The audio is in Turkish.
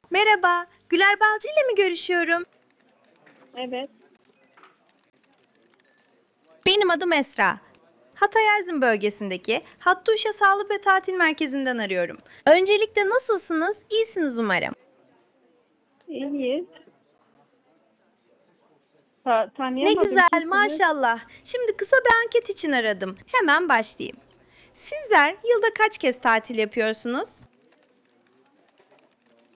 Merhaba, Güler Balcı ile mi görüşüyorum? Evet. Benim adım Esra. Hatay Erzin bölgesindeki Hattuşa Sağlık ve Tatil Merkezi'nden arıyorum. Öncelikle nasılsınız? İyisiniz umarım. İyiyiz. Ne Tanıyamadım. güzel, Kimsiniz? maşallah. Şimdi kısa bir anket için aradım. Hemen başlayayım. Sizler yılda kaç kez tatil yapıyorsunuz?